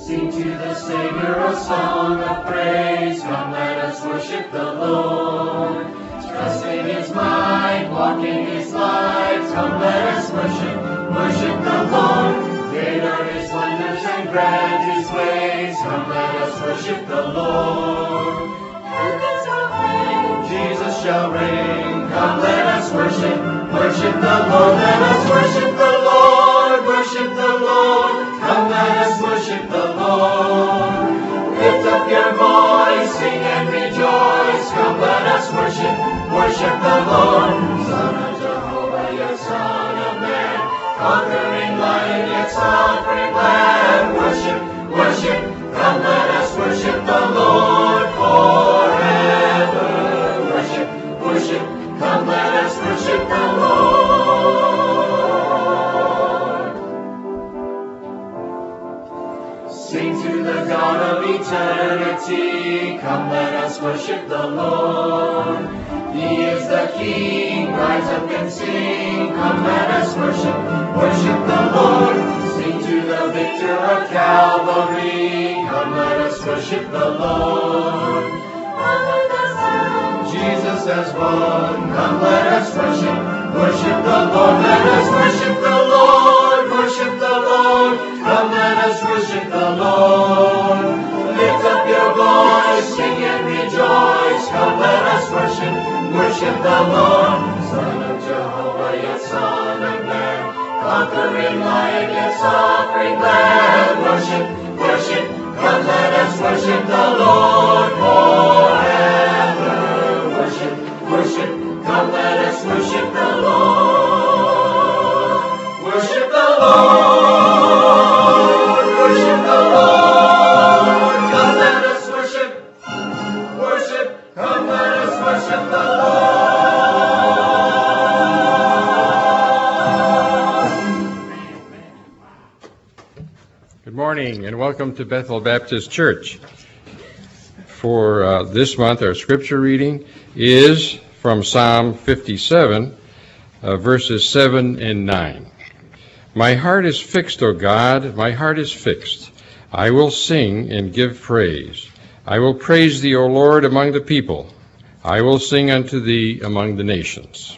Sing to the Savior a song of praise. Come, let us worship the Lord. Trusting His might, walking His light. Come, let us worship the Lord. Great are His wonders and grand His ways. Come, let us worship the Lord. Jesus shall reign. Come, let us worship the Lord. Let us worship the Lord. Worship the Lord. Come, let us worship the Lord. Lift up your voice, sing and rejoice. Come, let us worship the Lord. Son of Jehovah, yet Son of Man, conquering lion, yet suffering Lamb. Worship, come, let us worship the Lord forever. Worship, come, let us worship the Lord. Sing to the God of eternity. Come, let us worship the Lord. He is the King. Rise up and sing. Come, let us worship the Lord. Sing to the victor of Calvary. Come, let us worship the Lord. Jesus has won. Come, let us worship the Lord. Let us worship the Lord. Worship the Lord. Come, let us worship the Lord. Lift up your voice, sing and rejoice. Come, let us worship the Lord. Son of Jehovah, yet Son of Man, conquering lion, yet suffering Lamb. Worship, come, let us worship the Lord forever. Worship, come, let us worship the Lord. Worship the Lord. Worship the Lord. Come, let us worship. Come, let us worship the Lord. Good morning and welcome to Bethel Baptist Church. For this month, our scripture reading is from Psalm 57, verses 7 and 9. My heart is fixed, O God, my heart is fixed. I will sing and give praise. I will praise thee, O Lord, among the people. I will sing unto thee among the nations.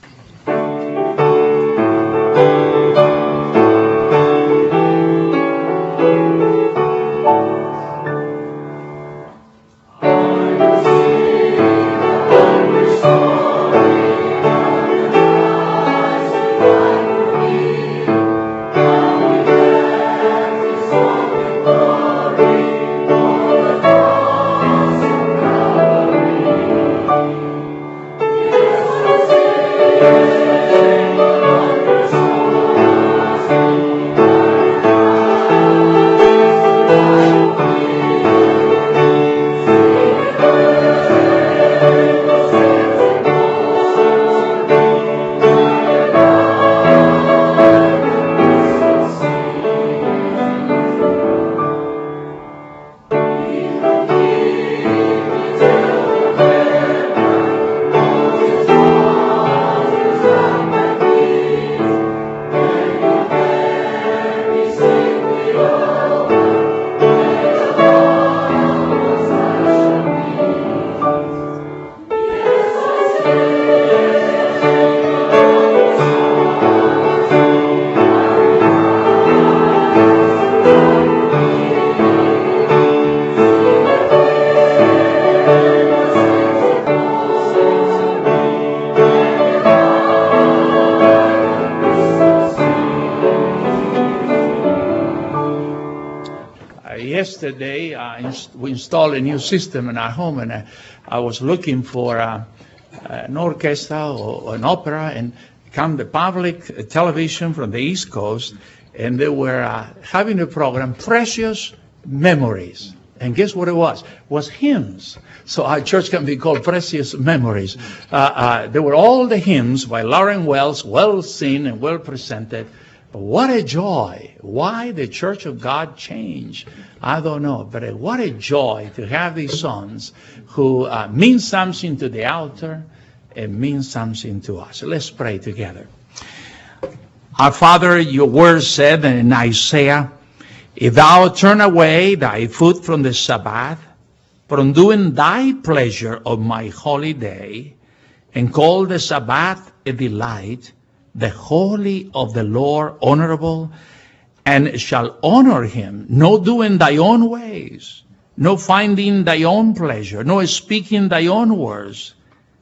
Yesterday, we installed a new system in our home, and I was looking for an orchestra or an opera, and come the public television from the East Coast, and they were having a program, Precious Memories. And guess what it was? It was hymns. So our church can be called Precious Memories. There were all the hymns by Lauren Wells, well seen and well presented. But what a joy. Why the Church of God changed, I don't know. But what a joy to have these songs who mean something to the altar and mean something to us. Let's pray together. Our Father, your word said in Isaiah, If thou turn away thy foot from the Sabbath, from doing thy pleasure of my holy day, and call the Sabbath a delight, the holy of the Lord honorable, and shall honor him, no doing thy own ways, no finding thy own pleasure, no speaking thy own words,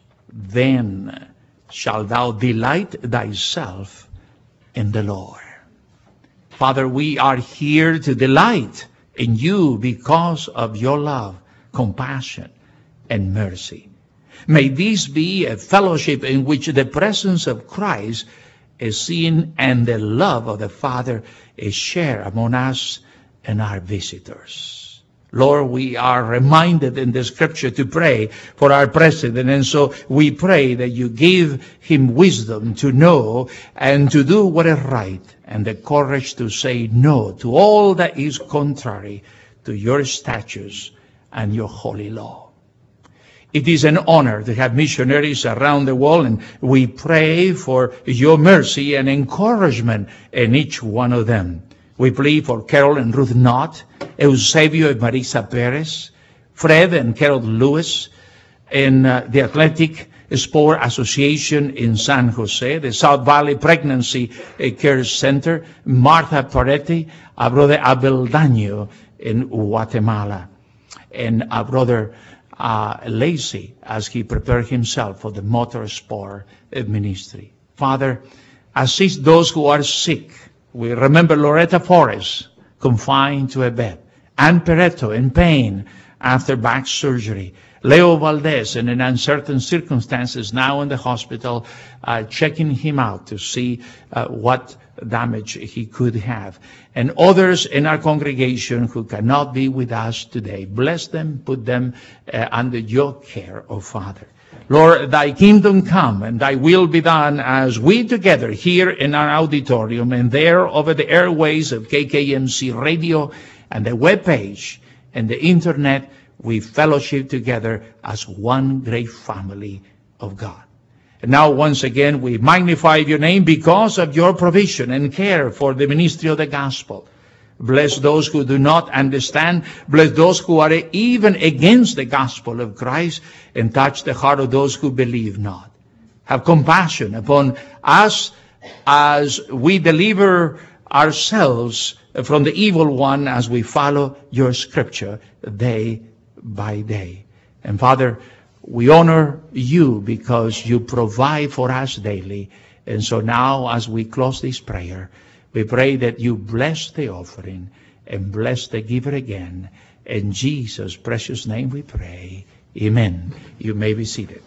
then shalt thou delight thyself in the Lord. Father, we are here to delight in you because of your love, compassion, and mercy. May this be a fellowship in which the presence of Christ is seen and the love of the Father is shared among us and our visitors. Lord, we are reminded in the scripture to pray for our president, and so we pray that you give him wisdom to know and to do what is right, and the courage to say no to all that is contrary to your statutes and your holy law. It is an honor to have missionaries around the world, and we pray for your mercy and encouragement in each one of them. We plead for Carol and Ruth Knott, Eusebio and Marisa Perez, Fred and Carol Lewis, in the Athletic Sport Association in San Jose, the South Valley Pregnancy Care Center, Martha Paretti, our brother Abel Daño in Guatemala, and our brother Lacey as he prepared himself for the motorsport ministry. Father, assist those who are sick. We remember Loretta Forrest, confined to a bed, Ann Peretto in pain after back surgery, Leo Valdez in uncertain circumstances now in the hospital, checking him out to see what damage he could have, and others in our congregation who cannot be with us today. Bless them, put them under your care, O Father. Lord, thy kingdom come and thy will be done as we together here in our auditorium and there over the airways of KKMC radio and the webpage and the internet, we fellowship together as one great family of God. And now, once again, we magnify your name because of your provision and care for the ministry of the gospel. Bless those who do not understand. Bless those who are even against the gospel of Christ, and touch the heart of those who believe not. Have compassion upon us as we deliver ourselves from the evil one as we follow your scripture day by day. And Father, we honor you because you provide for us daily. And so now, as we close this prayer, we pray that you bless the offering and bless the giver again. In Jesus' precious name we pray. Amen. You may be seated.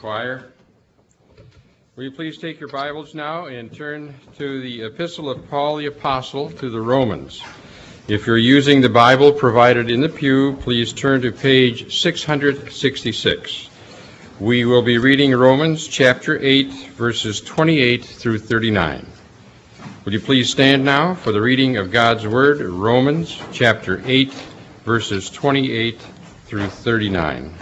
choir. Will you please take your Bibles now and turn to the Epistle of Paul the Apostle to the Romans. If you're using the Bible provided in the pew, please turn to page 666. We will be reading Romans chapter 8, verses 28 through 39. Would you please stand now for the reading of God's Word, Romans chapter 8, verses 28 through 39.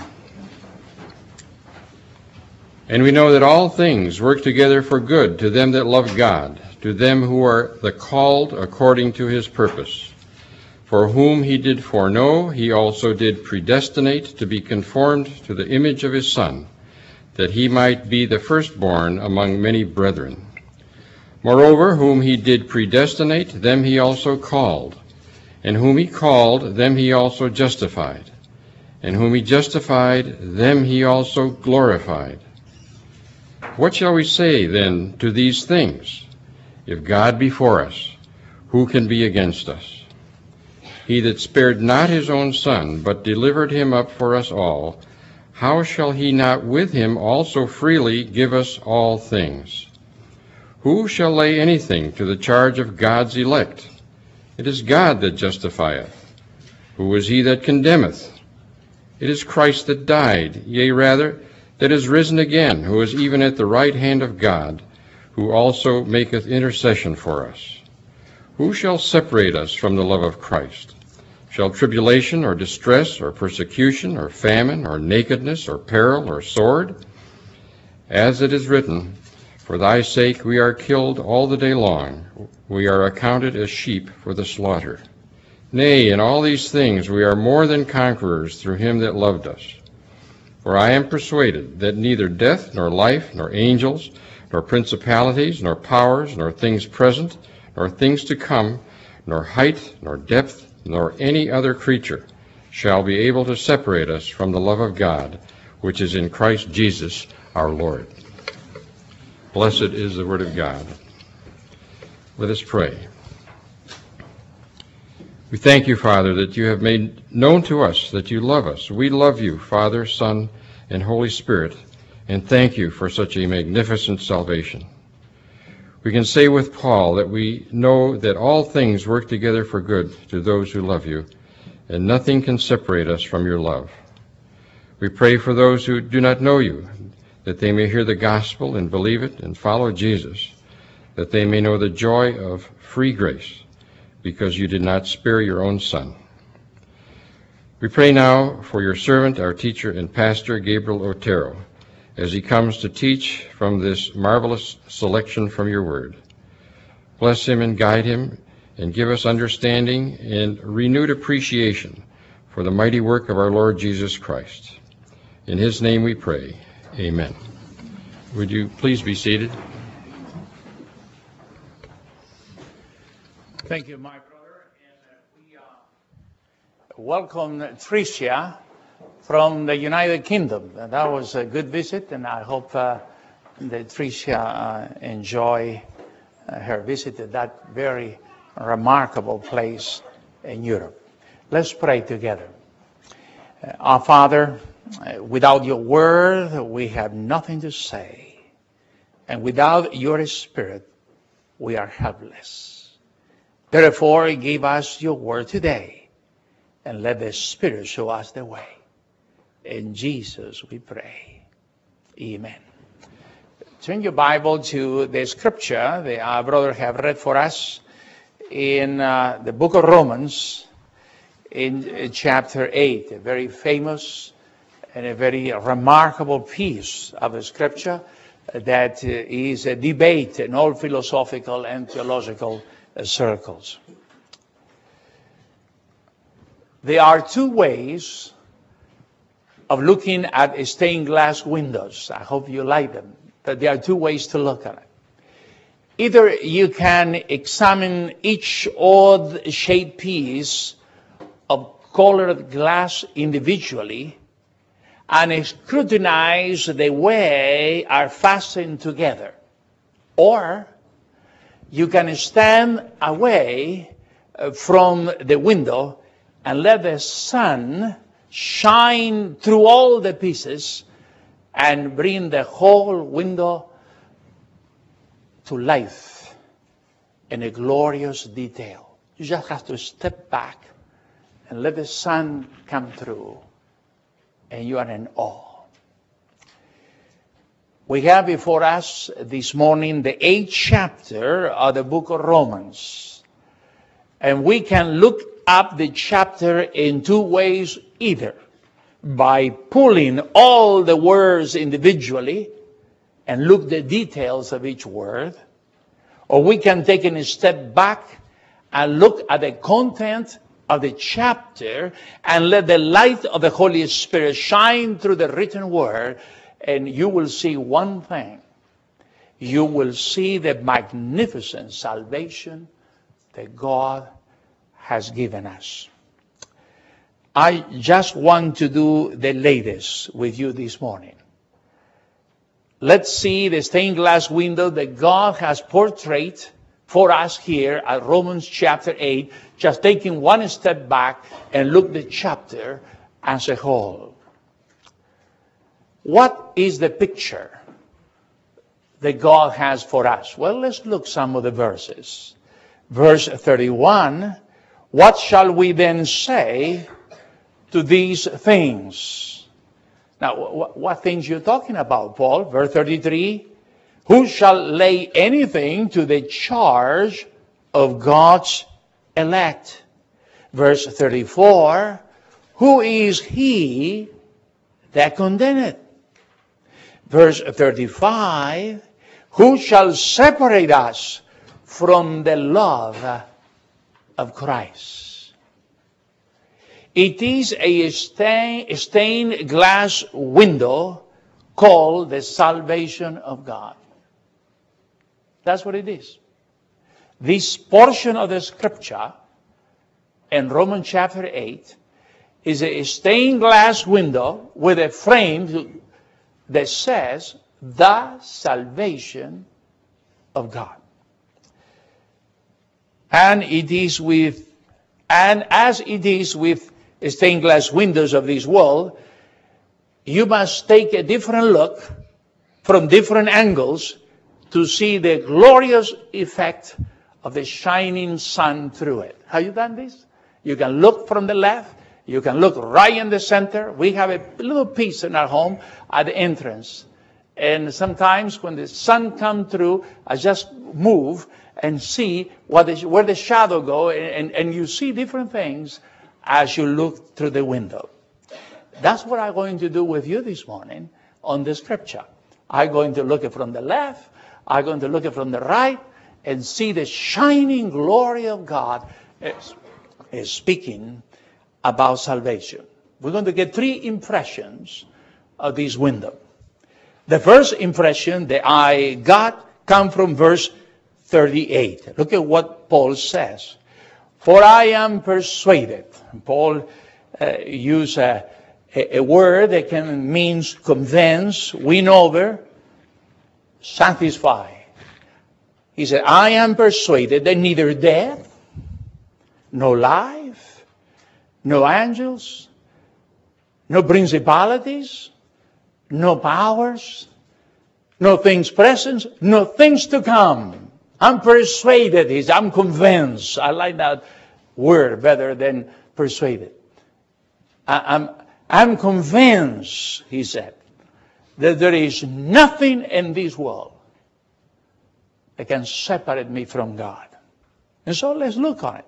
And we know that all things work together for good to them that love God, to them who are the called according to his purpose. For whom he did foreknow, he also did predestinate to be conformed to the image of his Son, that he might be the firstborn among many brethren. Moreover, whom he did predestinate, them he also called. And whom he called, them he also justified. And whom he justified, them he also glorified. What shall we say then to these things? If God be for us, who can be against us? He that spared not his own Son, but delivered him up for us all, how shall he not with him also freely give us all things? Who shall lay anything to the charge of God's elect? It is God that justifieth. Who is he that condemneth? It is Christ that died, yea rather, that is risen again, who is even at the right hand of God, who also maketh intercession for us. Who shall separate us from the love of Christ? Shall tribulation, or distress, or persecution, or famine, or nakedness, or peril, or sword? As it is written, For thy sake we are killed all the day long. We are accounted as sheep for the slaughter. Nay, in all these things we are more than conquerors through him that loved us. For I am persuaded that neither death, nor life, nor angels, nor principalities, nor powers, nor things present, nor things to come, nor height, nor depth, nor any other creature shall be able to separate us from the love of God, which is in Christ Jesus our Lord. Blessed is the word of God. Let us pray. We thank you, Father, that you have made known to us that you love us. We love you, Father, Son, and Holy Spirit, and thank you for such a magnificent salvation. We can say with Paul that we know that all things work together for good to those who love you, and nothing can separate us from your love. We pray for those who do not know you, that they may hear the gospel and believe it and follow Jesus, that they may know the joy of free grace, because you did not spare your own Son. We pray now for your servant, our teacher and pastor, Gabriel Otero, as he comes to teach from this marvelous selection from your word. Bless him and guide him, and give us understanding and renewed appreciation for the mighty work of our Lord Jesus Christ. In his name we pray. Amen. Would you please be seated? Thank you, my brother. And we welcome Tricia from the United Kingdom. That was a good visit, and I hope that Tricia enjoy her visit to that very remarkable place in Europe. Let's pray together. Our Father, without your word, we have nothing to say. And without your Spirit, we are helpless. Therefore, give us your word today, and let the Spirit show us the way. In Jesus we pray. Amen. Turn your Bible to the scripture that our brother have read for us in the book of Romans, in chapter 8, a very famous and a very remarkable piece of the scripture that is a debate in all philosophical and theological circles. There are two ways of looking at stained glass windows. I hope you like them, but there are two ways to look at it. Either you can examine each odd-shaped piece of colored glass individually and scrutinize the way are fastened together. Or you can stand away from the window and let the sun shine through all the pieces and bring the whole window to life in a glorious detail. You just have to step back and let the sun come through, and you are in awe. We have before us this morning the 8th chapter of the book of Romans. And we can look up the chapter in two ways either. By pulling all the words individually and look the details of each word. Or we can take a step back and look at the content of the chapter and let the light of the Holy Spirit shine through the written word, and you will see one thing. You will see the magnificent salvation that God has given us. I just want to do the latest with you this morning. Let's see the stained glass window that God has portrayed for us here at Romans chapter 8, just taking one step back and look the chapter as a whole. What is the picture that God has for us? Well, let's look some of the verses. Verse 31, what shall we then say to these things? Now, what things you're talking about, Paul? Verse 33, who shall lay anything to the charge of God's elect? Verse 34, who is he that condemneth? Verse 35, who shall separate us from the love of Christ? It is a stained glass window called the salvation of God. That's what it is. This portion of the scripture in Romans chapter 8 is a stained glass window with a frame that says, the salvation of God. And as it is with stained glass windows of this world, you must take a different look from different angles to see the glorious effect of the shining sun through it. Have you done this? You can look from the left. You can look right in the center. We have a little piece in our home at the entrance. And sometimes when the sun comes through, I just move and see where the shadow goes. And you see different things as you look through the window. That's what I'm going to do with you this morning on the scripture. I'm going to look from the left. I'm going to look from the right and see the shining glory of God is speaking about salvation. We're going to get three impressions of this window. The first impression that I got come from verse 38. Look at what Paul says. For I am persuaded. Paul used a word that means convince, win over, satisfy. He said, I am persuaded that neither death, no life, no angels, no principalities, no powers, no things present, no things to come. I'm persuaded. I'm convinced. I like that word better than persuaded. I'm convinced, he said, that there is nothing in this world that can separate me from God. And so let's look on it.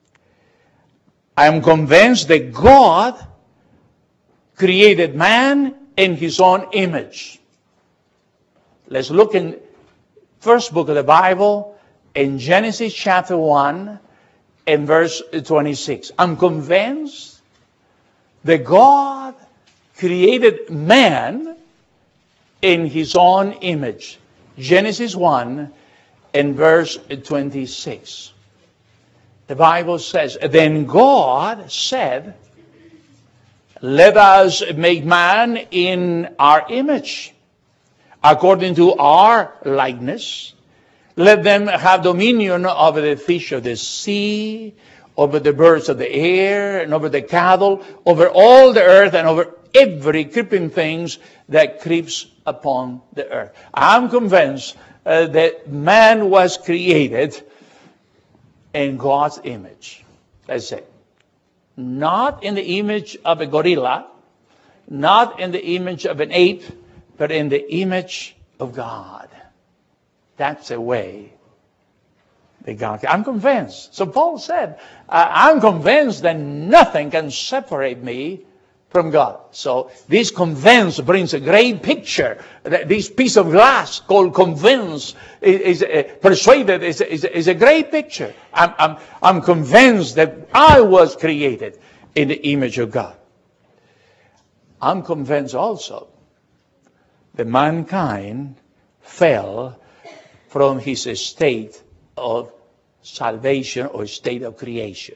I am convinced that God created man in his own image. Let's look in first book of the Bible in Genesis chapter 1 and verse 26. I'm convinced that God created man in his own image. Genesis 1 and verse 26. The Bible says, then God said, let us make man in our image, according to our likeness. Let them have dominion over the fish of the sea, over the birds of the air, and over the cattle, over all the earth, and over every creeping thing that creeps upon the earth. I'm convinced that man was created in God's image. That's it. Not in the image of a gorilla, not in the image of an ape, but in the image of God. That's the way that God. I'm convinced. So Paul said, I'm convinced that nothing can separate me from God. So this convince brings a great picture. This piece of glass called convince is persuaded is a great picture. I'm convinced that I was created in the image of God. I'm convinced also that mankind fell from his state of salvation or state of creation.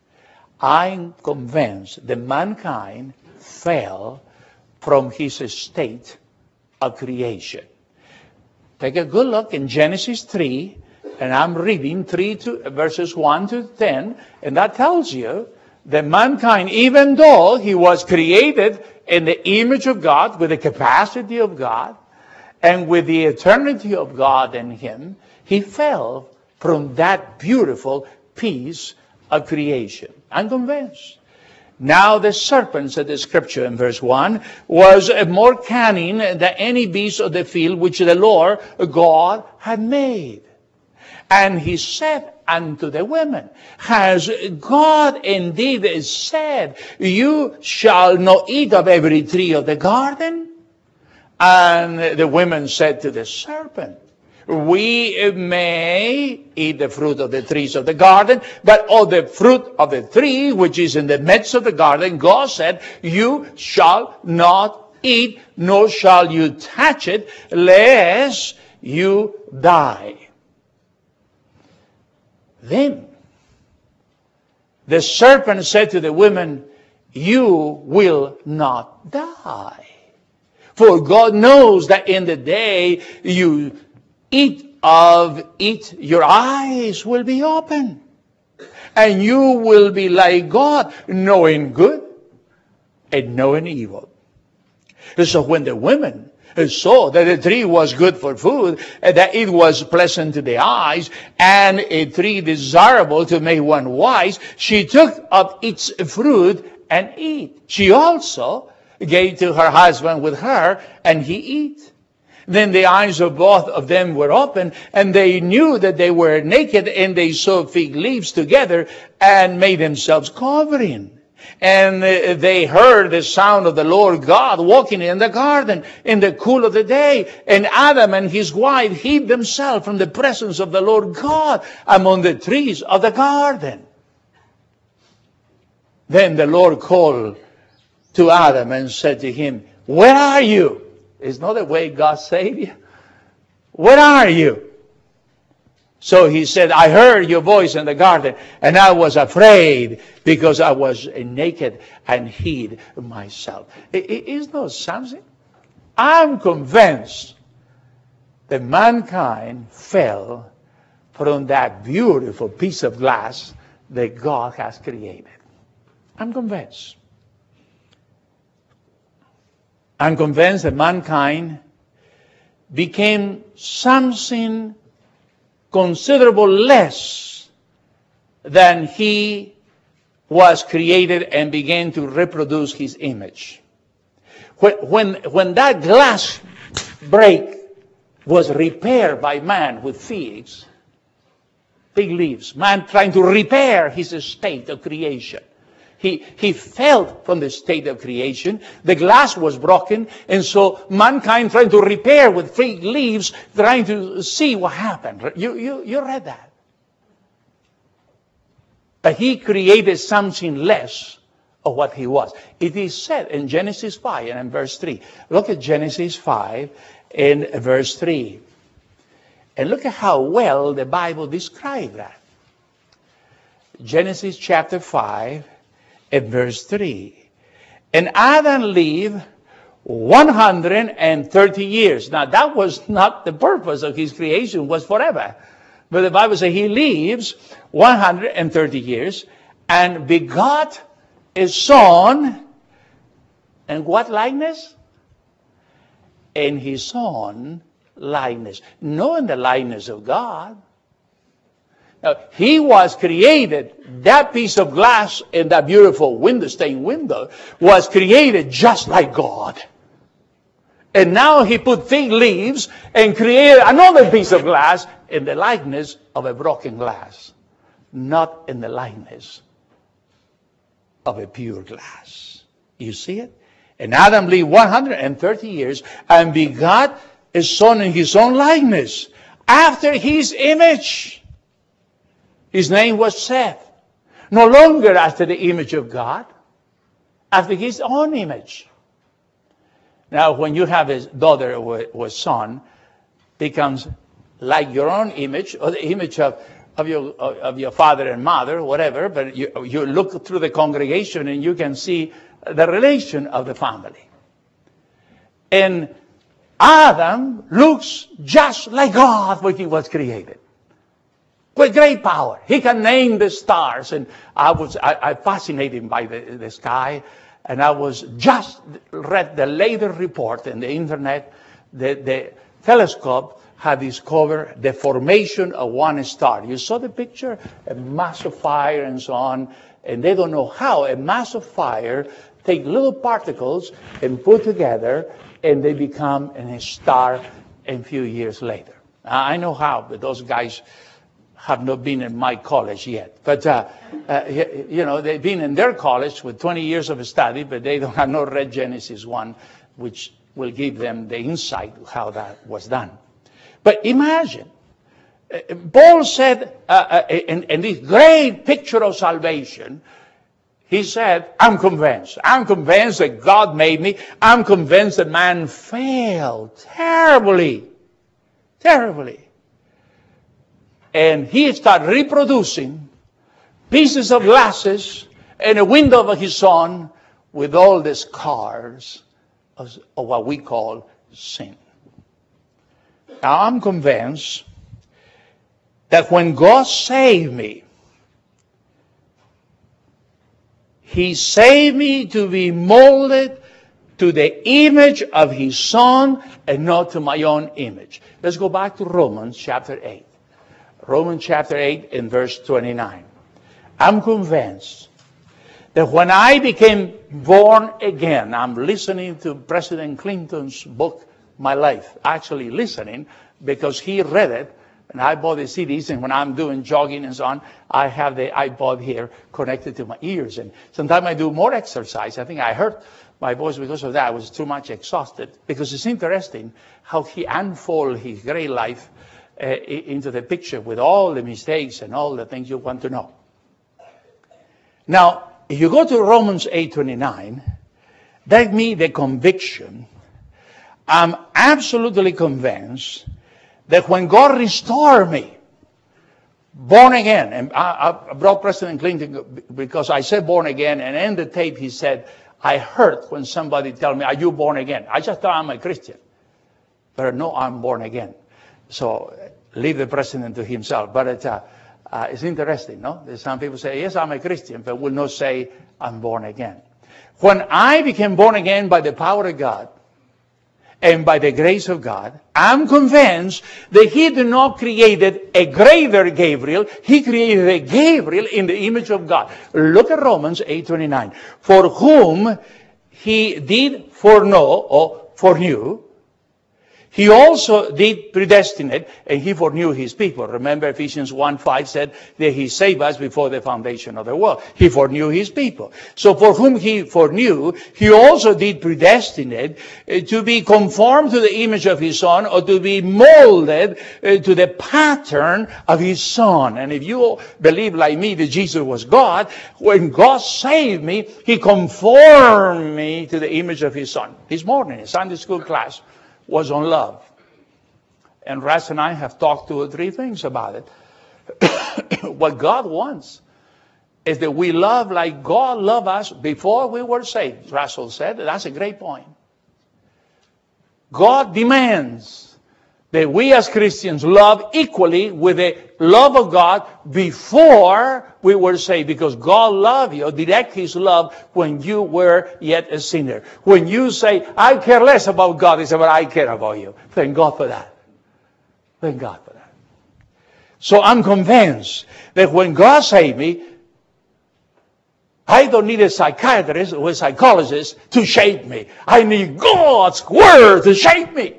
I'm convinced that mankind fell from his state of creation. Take a good look in Genesis 3, and I'm reading verses 1 to 10, and that tells you that mankind, even though he was created in the image of God, with the capacity of God, and with the eternity of God in him, he fell from that beautiful piece of creation. I'm convinced. Now the serpent, said the scripture in verse 1, was more cunning than any beast of the field which the Lord God had made. And he said unto the women, has God indeed said, you shall not eat of every tree of the garden? And the women said to the serpent, we may eat the fruit of the trees of the garden, but of the fruit of the tree which is in the midst of the garden, God said, you shall not eat, nor shall you touch it, lest you die. Then the serpent said to the women, you will not die. For God knows that in the day you eat of it, your eyes will be open. And you will be like God, knowing good and knowing evil. So when the women saw that the tree was good for food, and that it was pleasant to the eyes, and a tree desirable to make one wise, she took of its fruit and ate. She also gave to her husband with her, and he ate. Then the eyes of both of them were open, and they knew that they were naked, and they sewed fig leaves together and made themselves covering. And they heard the sound of the Lord God walking in the garden in the cool of the day. And Adam and his wife hid themselves from the presence of the Lord God among the trees of the garden. Then the Lord called to Adam and said to him, where are you? Is not the way God saved you. Where are you? So he said, I heard your voice in the garden, and I was afraid because I was naked and hid myself. Is not something? I'm convinced that mankind fell from that beautiful piece of glass that God has created. I'm convinced. I'm convinced that mankind became something considerable less than he was created and began to reproduce his image. When that glass break was repaired by man with figs, fig leaves, man trying to repair his state of creation. He fell from the state of creation. The glass was broken. And so mankind trying to repair with fig leaves, trying to see what happened. You read that. But he created something less of what he was. It is said in Genesis 5 and in verse 3. Look at Genesis 5 and verse 3. And look at how well the Bible describes that. Genesis chapter 5. At verse 3. And Adam lived 130 years. Now that was not the purpose of his creation, was forever. But the Bible says he lives 130 years and begot a son And what likeness? In his own likeness. Not in the likeness of God. Now, he was created, that piece of glass in that beautiful window, stained window, was created just like God. And now he put fig leaves and created another piece of glass in the likeness of a broken glass. Not in the likeness of a pure glass. You see it? And Adam lived 130 years and begot a son in his own likeness, after his image. His name was Seth. No longer after the image of God, after his own image. Now, when you have a daughter or son, becomes like your own image, or the image of your father and mother, whatever, but you look through the congregation and you can see the relation of the family. And Adam looks just like God when he was created. With great power. He can name the stars. And I fascinated by the sky. And I was just read the latest report in the internet. The telescope had discovered the formation of one star. You saw the picture? A mass of fire and so on. And they don't know how a mass of fire take little particles and put together, and they become a star a few years later. I know how, but those guys have not been in my college yet. But, they've been in their college with 20 years of study, but they have not read Genesis 1, which will give them the insight how that was done. But imagine, Paul said, in this great picture of salvation, he said, I'm convinced that God made me. I'm convinced that man failed terribly. And he started reproducing pieces of glasses in a window of his son with all the scars of what we call sin. Now, I'm convinced that when God saved me, He saved me to be molded to the image of His Son and not to my own image. Let's go back to Romans chapter 8. Romans chapter 8 and verse 29. I'm convinced that when I became born again, I'm listening to President Clinton's book, My Life. Actually listening because he read it. And I bought the CDs, and when I'm doing jogging and so on, I have the iPod here connected to my ears. And sometimes I do more exercise. I think I hurt my voice because of that. I was too much exhausted. Because it's interesting how he unfolds his great life into the picture with all the mistakes and all the things you want to know. Now, if you go to Romans 8:29, that means the conviction. I'm absolutely convinced that when God restored me, born again, and I brought President Clinton because I said born again, and in the tape he said, I heard when somebody tell me, are you born again? I just thought I'm a Christian. But no, I'm born again. So leave the president to himself. But it's interesting, no? Some people say, yes, I'm a Christian, but will not say I'm born again. When I became born again by the power of God, and by the grace of God, I'm convinced that He did not create a greater Gabriel. He created a Gabriel in the image of God. Look at Romans 8:29. For whom He did foreknow, or foreknew, He also did predestinate, and He foreknew His people. Remember Ephesians 1:5 said that He saved us before the foundation of the world. He foreknew His people. So for whom He foreknew, He also did predestinate to be conformed to the image of His Son, or to be molded to the pattern of His Son. And if you believe like me that Jesus was God, when God saved me, He conformed me to the image of His Son. This morning in Sunday school class was on love. And Russ and I have talked 2 or 3 things about it. What God wants is that we love like God loved us before we were saved. Russell said, that's a great point. God demands that we as Christians love equally with the love of God before we were saved. Because God loved you, direct His love when you were yet a sinner. When you say, I care less about God, it's about I care about you. Thank God for that. Thank God for that. So I'm convinced that when God saved me, I don't need a psychiatrist or a psychologist to shape me. I need God's Word to shape me.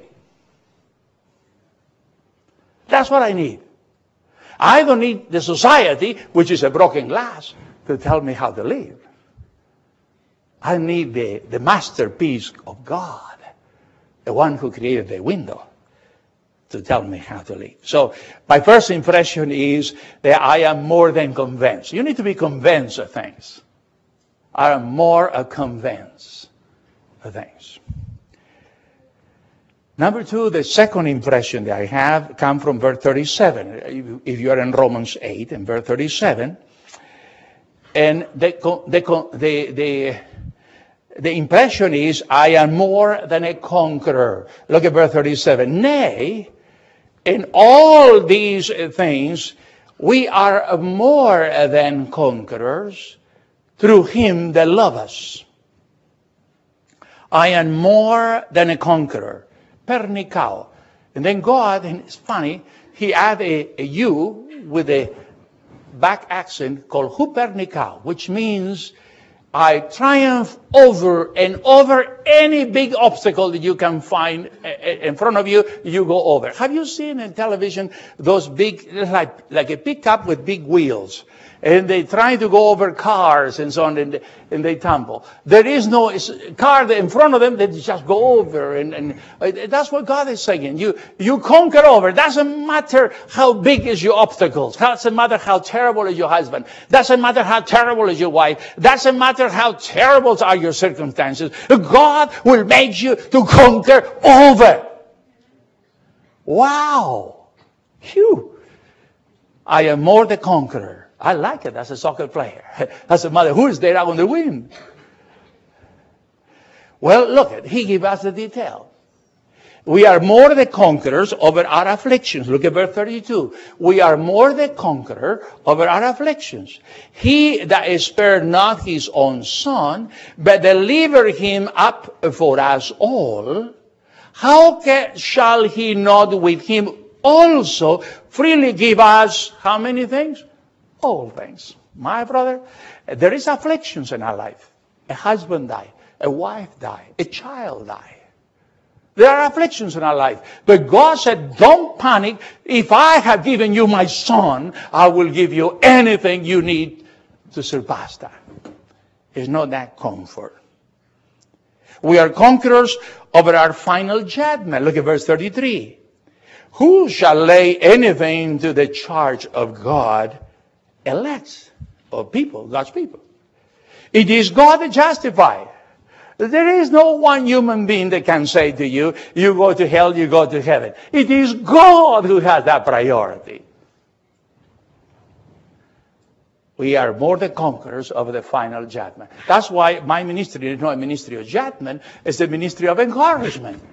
That's what I need. I don't need the society, which is a broken glass, to tell me how to live. I need the masterpiece of God, the one who created the window, to tell me how to live. So my first impression is that I am more than convinced. You need to be convinced of things. I am more convinced of things. Number two, the second impression that I have comes from verse 37. If you are in Romans 8 and verse 37, and the impression is, I am more than a conqueror. Look at verse 37. Nay, in all these things, we are more than conquerors through Him that loved us. I am more than a conqueror. Pernicao. And then God, and it's funny, He added a U with a back accent called hupernicao, which means I triumph over and over any big obstacle that you can find in front of you, you go over. Have you seen in television those big, like a pickup with big wheels? And they try to go over cars and so on, and they tumble. There is no car in front of them that just go over. And that's what God is saying. You conquer over. Doesn't matter how big is your obstacles. Doesn't matter how terrible is your husband. Doesn't matter how terrible is your wife. Doesn't matter how terrible are your circumstances. God will make you to conquer over. Wow. Phew. I am more the conqueror. I like it as a soccer player. As a mother, who is there out on the wind? Well, look, He gives us the detail. We are more the conquerors over our afflictions. Look at verse 32. We are more the conqueror over our afflictions. He that spared not His own Son, but delivered Him up for us all, how shall He not with Him also freely give us how many things? All things. My brother, there is afflictions in our life. A husband died. A wife died. A child died. There are afflictions in our life. But God said, don't panic. If I have given you my Son, I will give you anything you need to surpass that. It's not that comfort. We are conquerors over our final judgment. Look at verse 33. Who shall lay anything to the charge of God? Elects, or people, God's people. It is God that justifies. There is no one human being that can say to you, you go to hell, you go to heaven. It is God who has that priority. We are more than conquerors of the final judgment. That's why my ministry is not a ministry of judgment, it's a ministry of encouragement.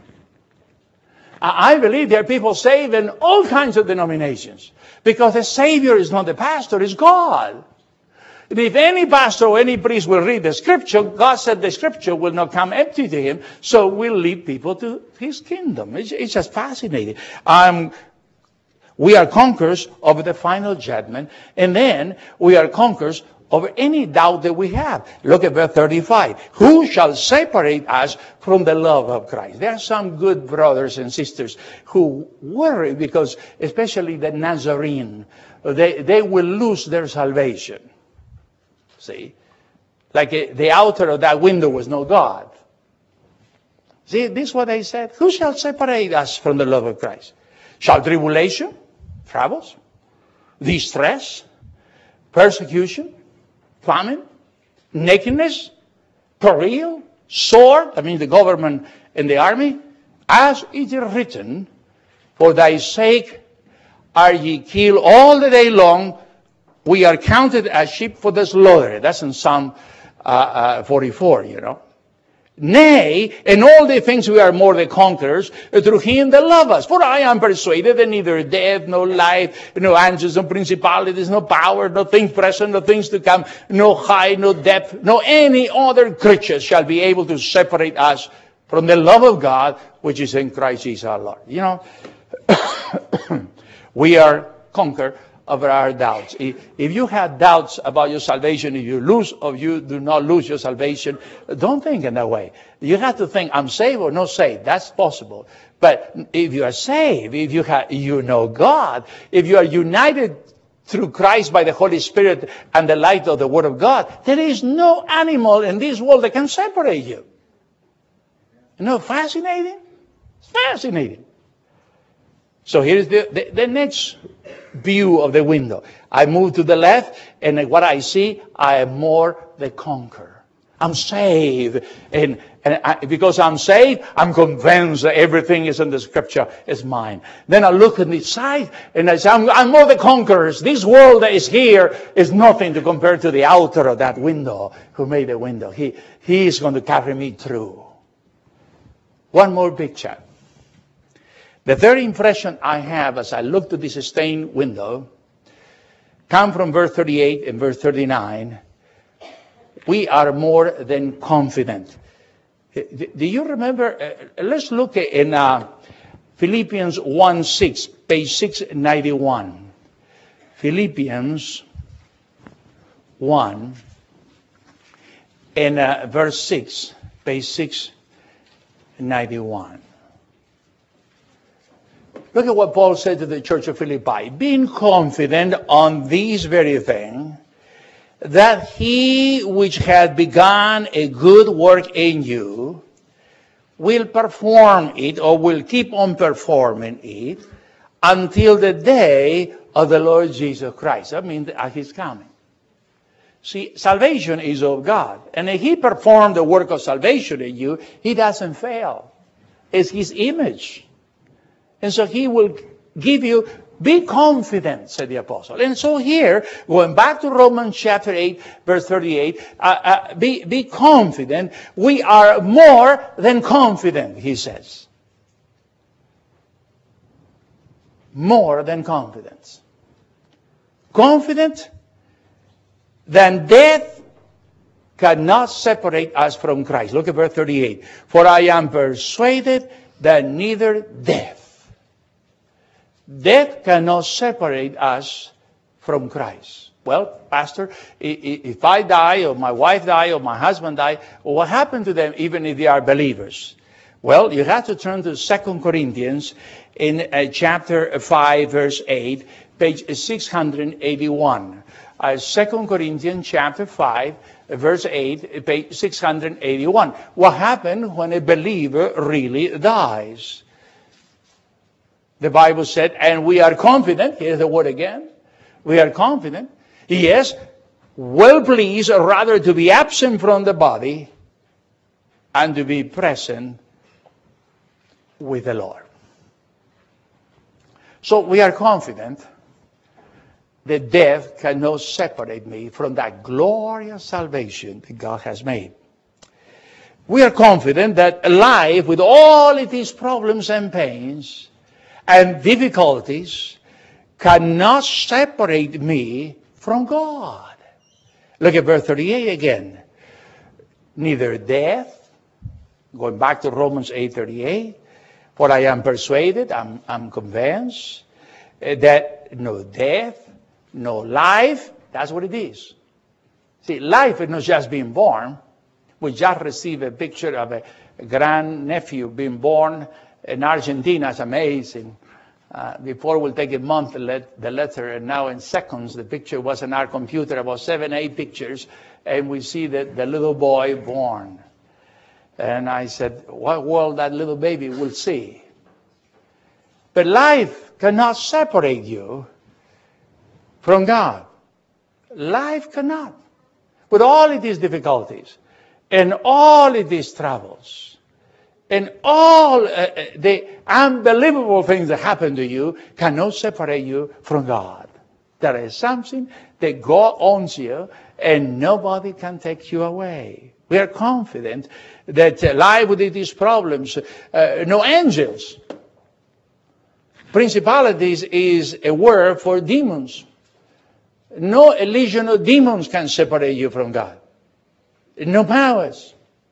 I believe there are people saved in all kinds of denominations. Because the Savior is not the pastor, it's God. And if any pastor or any priest will read the Scripture, God said the Scripture will not come empty to him, so we'll lead people to His kingdom. It's just fascinating. We are conquerors of the final judgment, and then we are conquerors over any doubt that we have. Look at verse 35. Who shall separate us from the love of Christ? There are some good brothers and sisters who worry because, especially the Nazarene, they will lose their salvation. See? Like the outer of that window was no God. See, this is what they said. Who shall separate us from the love of Christ? Shall tribulation, troubles, distress, persecution, famine, nakedness, peril, sword, the government and the army, as it is written, for thy sake are ye killed all the day long, we are counted as sheep for the slaughter. That's in Psalm 44, Nay, in all the things we are more than conquerors through him that love us. For I am persuaded that neither death, nor life, no angels, no principalities, no power, no things present, no things to come, no height, no depth, no any other creature shall be able to separate us from the love of God, which is in Christ Jesus our Lord. You know, we are conquered over our doubts. If you have doubts about your salvation, if you lose or you do not lose your salvation, don't think in that way. You have to think, I'm saved or not saved. That's possible. But if you are saved, if you know God, if you are united through Christ by the Holy Spirit and the light of the Word of God, there is no animal in this world that can separate you. You know, fascinating? It's fascinating. So here's the next view of the window. I move to the left, and what I see, I am more than conqueror. I'm saved. And because I'm saved, I'm convinced that everything is in the Scripture is mine. Then I look on the side, and I say, I'm more than conquerors. This world that is here is nothing to compare to the author of that window, who made the window. He is going to carry me through. One more picture. The third impression I have as I look to this stained window come from verse 38 and verse 39. We are more than confident. Do you remember? Let's look in Philippians 1:6, page 691. Philippians 1 and verse 6, page 691. Look at what Paul said to the church of Philippi. Being confident on this very thing, that he which had begun a good work in you will perform it, or will keep on performing it, until the day of the Lord Jesus Christ. I mean, at his coming. See, salvation is of God. And if he performed the work of salvation in you, he doesn't fail. It's his image. And so he will give you, be confident, said the apostle. And so here, going back to Romans chapter 8, verse 38, be confident. We are more than confident, he says. More than confidence. Confident than death cannot separate us from Christ. Look at verse 38. For I am persuaded that neither death cannot separate us from Christ. Well, Pastor, if I die, or my wife die, or my husband die, what happened to them even if they are believers? Well, you have to turn to 2 Corinthians in chapter 5, verse 8, page 681. 2 Corinthians chapter 5, verse 8, page 681. What happened when a believer really dies? The Bible said, and we are confident, here's the word again, we are confident, yes, well pleased rather to be absent from the body and to be present with the Lord. So we are confident that death cannot separate me from that glorious salvation that God has made. We are confident that life, with all its problems and pains and difficulties, cannot separate me from God. Look at verse 38 again. Neither death, going back to Romans 8:38, for I am persuaded, I'm convinced, that no death, no life, that's what it is. See, life is not just being born. We just received a picture of a grandnephew being born in Argentina. It's amazing. Before we'll take a month to let the letter, and now in seconds the picture was in our computer, about 7, 8 pictures, and we see the little boy born. And I said, what will that little baby will see? But life cannot separate you from God. Life cannot. With all of these difficulties and all of these troubles and all the unbelievable things that happen to you cannot separate you from God. There is something that God owns you and nobody can take you away. We are confident that life with these problems, no angels. Principalities is a word for demons. No legion of demons can separate you from God. No powers.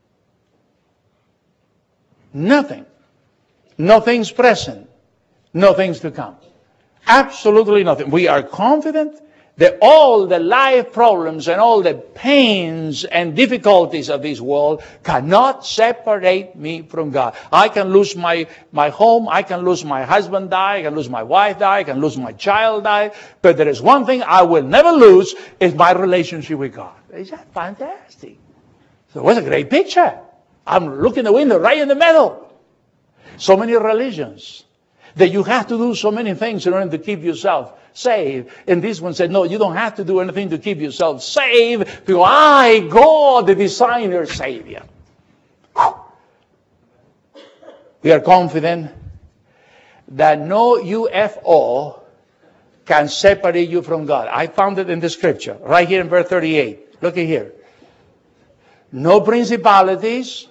Nothing. Nothing's present. Nothing's to come. Absolutely nothing. We are confident that all the life problems and all the pains and difficulties of this world cannot separate me from God. I can lose my home, I can lose my husband die, I can lose my wife die, I can lose my child die, but there is one thing I will never lose, is my relationship with God. Is that fantastic? So it was a great picture. I'm looking the window right in the middle. So many religions that you have to do so many things in order to keep yourself saved. And this one said, no, you don't have to do anything to keep yourself saved, because I, God, the designer, save you. We are confident that no UFO can separate you from God. I found it in the scripture, right here in verse 38. Look at here. No principalities,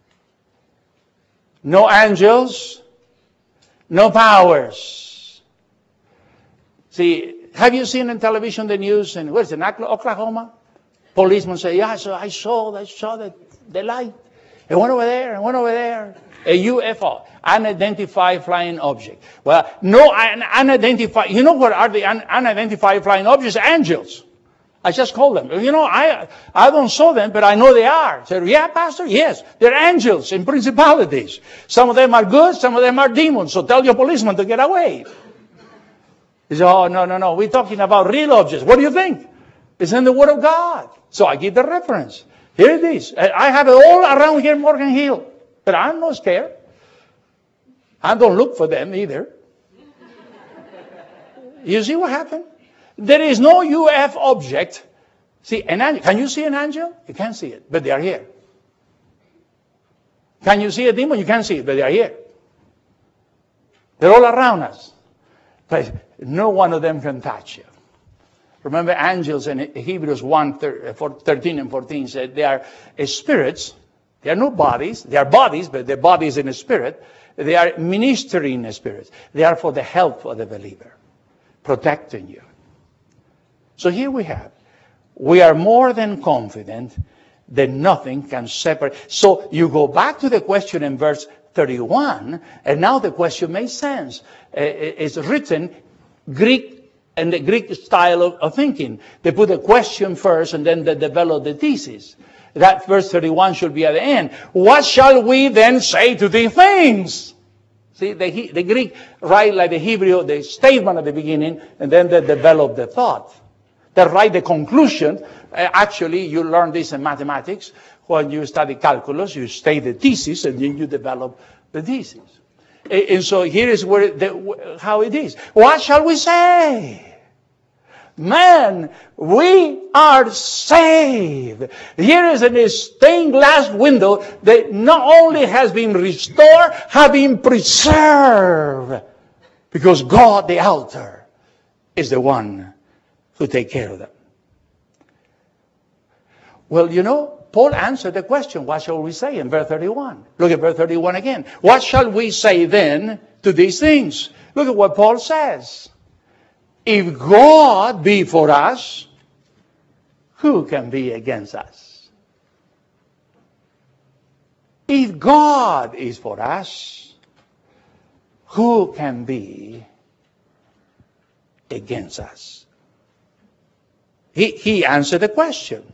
no angels, no powers. See, have you seen on television the news in, where's it, Oklahoma? Policemen say, yeah, so I saw the light. It went over there, and went over there. A UFO, unidentified flying object. Well, no unidentified, you know what are the unidentified flying objects? Angels. I just call them. You know, I don't saw them, but I know they are. So, yeah, Pastor? Yes. They're angels and principalities. Some of them are good, some of them are demons. So tell your policeman to get away. He said, oh, no. We're talking about real objects. What do you think? It's in the Word of God. So I give the reference. Here it is. I have it all around here in Morgan Hill. But I'm not scared. I don't look for them either. You see what happened? There is no UFO object. See, an angel. Can you see an angel? You can't see it, but they are here. Can you see a demon? You can't see it, but they are here. They're all around us. But no one of them can touch you. Remember, angels in Hebrews 1:13 and 14 said they are spirits. They are no bodies. They are bodies, but their body is in a spirit. They are ministering spirits. They are for the help of the believer, protecting you. So here we have. We are more than confident that nothing can separate. So you go back to the question in verse 31, and now the question makes sense. It's written Greek, and the Greek style of thinking. They put a question first, and then they develop the thesis. That verse 31 should be at the end. What shall we then say to these things? See, the Greek write like the Hebrew, the statement at the beginning, and then they develop the thought. They write the conclusion. Actually, you learn this in mathematics. When you study calculus, you state the thesis, and then you develop the thesis. And so here is how it is. What shall we say? Man, we are saved. Here is a stained glass window that not only has been restored, has been preserved. Because God, the author, is the one who takes care of them. Well, you know, Paul answered the question, what shall we say in verse 31? Look at verse 31 again. What shall we say then to these things? Look at what Paul says. If God be for us, who can be against us? If God is for us, who can be against us? He answered the question.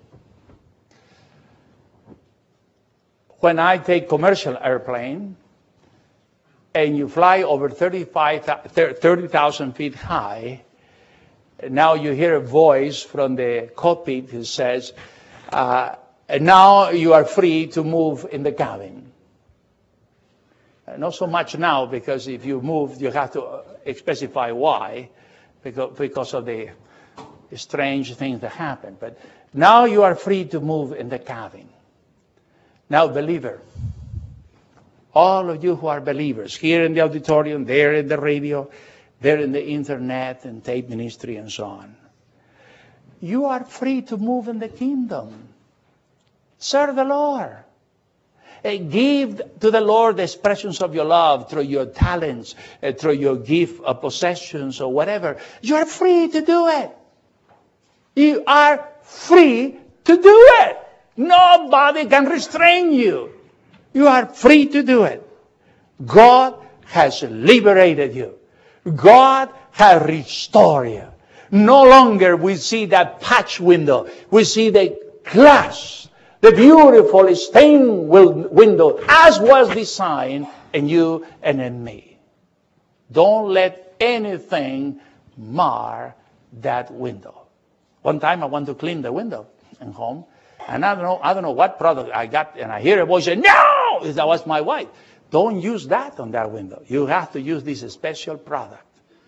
When I take commercial airplane and you fly over 30,000 feet high, now you hear a voice from the cockpit who says, now you are free to move in the cabin. Not so much now, because if you move, you have to specify why, because of the strange things that happen. But now you are free to move in the cabin. Now, believer, all of you who are believers, here in the auditorium, there in the radio, there in the internet and tape ministry and so on, you are free to move in the kingdom. Serve the Lord. Give to the Lord the expressions of your love through your talents, through your gift of possessions or whatever. You are free to do it. You are free to do it. Nobody can restrain you. You are free to do it. God has liberated you. God has restored you. No longer we see that patch window. We see the glass, the beautiful stained window as was designed in you and in me. Don't let anything mar that window. One time I want to clean the window in home, and I don't know what product I got, and I hear a voice say, "No!" That was my wife. Don't use that on that window. You have to use this special product.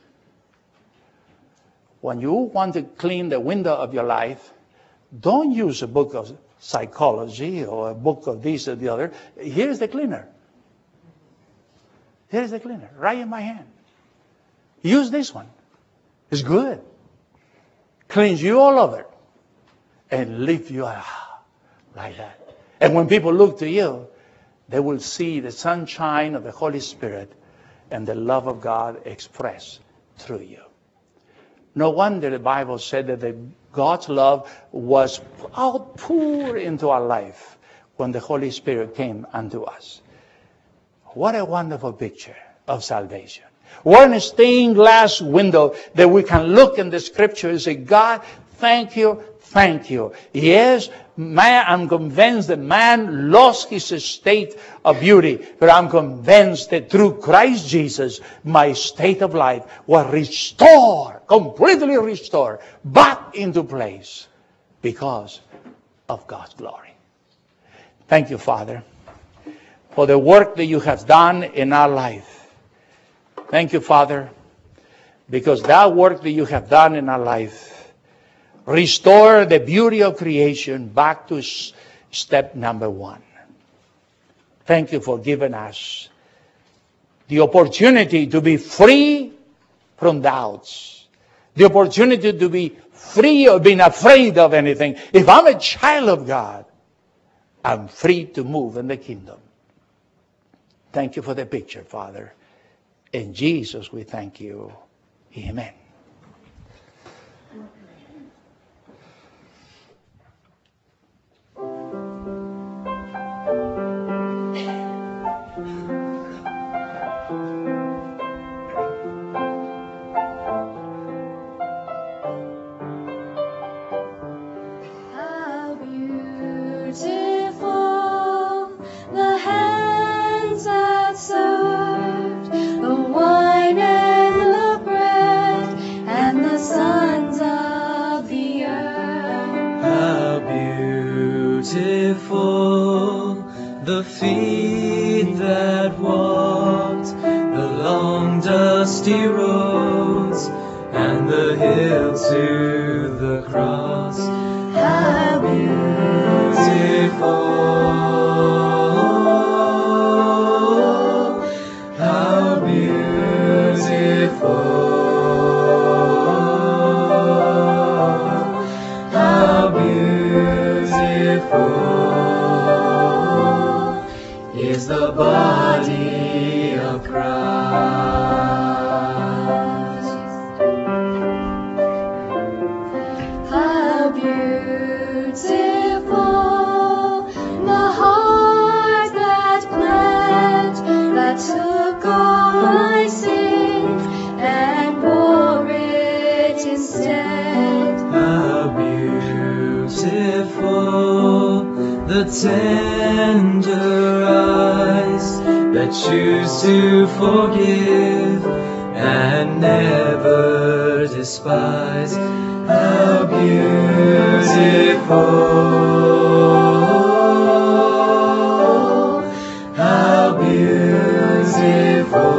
When you want to clean the window of your life, don't use a book of psychology or a book of this or the other. Here's the cleaner. Here's the cleaner, right in my hand. Use this one. It's good. Cleans you all over and lift you up like that. And when people look to you, they will see the sunshine of the Holy Spirit and the love of God expressed through you. No wonder the Bible said that God's love was outpoured into our life when the Holy Spirit came unto us. What a wonderful picture of salvation. What a stained glass window that we can look in the Scripture and say, God, thank you, thank you. Yes, I'm convinced that man lost his state of beauty, but I'm convinced that through Christ Jesus, my state of life was restored, completely restored, back into place because of God's glory. Thank you, Father, for the work that you have done in our life. Thank you, Father, because that work that you have done in our life restore the beauty of creation back to step number one. Thank you for giving us the opportunity to be free from doubts, the opportunity to be free of being afraid of anything. If I'm a child of God, I'm free to move in the kingdom. Thank you for the picture, Father. In Jesus we thank you. Amen. The feet that walked the long dusty roads and the hill to the cross. How beautiful, how beautiful, how beautiful is the body of Christ. How beautiful the heart that bled, that took all my sin and bore it instead. How beautiful the tender eyes that choose to forgive and never despise. How beautiful, how beautiful,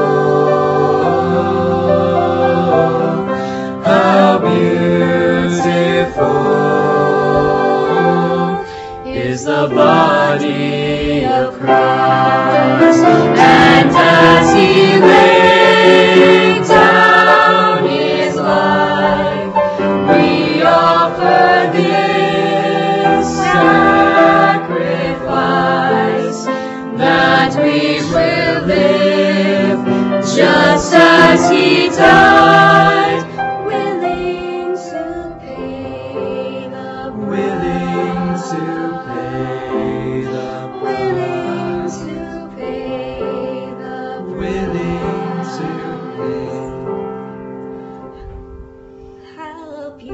how beautiful is the body of Christ. And as he laid down his life, we offer this sacrifice. that we will live just as he died, willing to pay the willing to pay the willing to pay the willing to How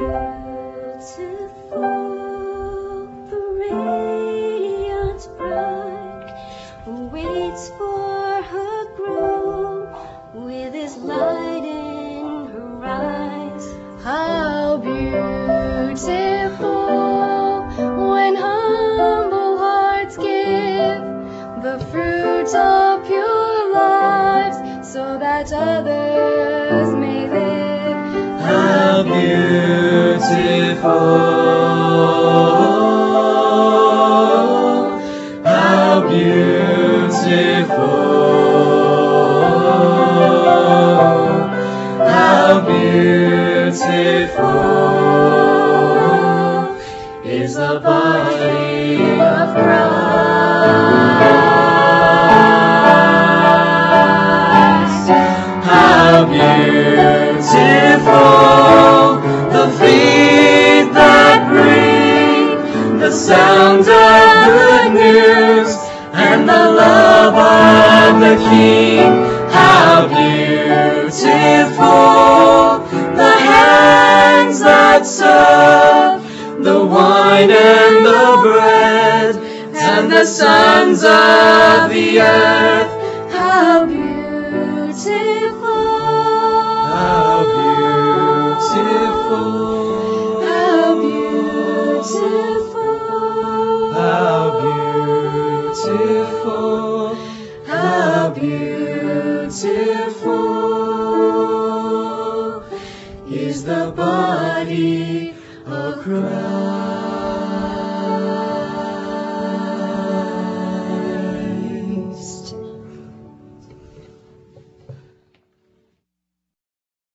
beautiful the radiant bride who waits for her groom with his light in her eyes. How beautiful when humble hearts give the fruit of pure lives so that others may live. How beautiful, how beautiful, how beautiful is the body of Christ. How beautiful the feet that bring the sound of good news and the love of the King. How beautiful the hands that serve the wine and the bread and the sons of the earth. How beautiful, how beautiful, how beautiful, how beautiful, how beautiful is the body of Christ.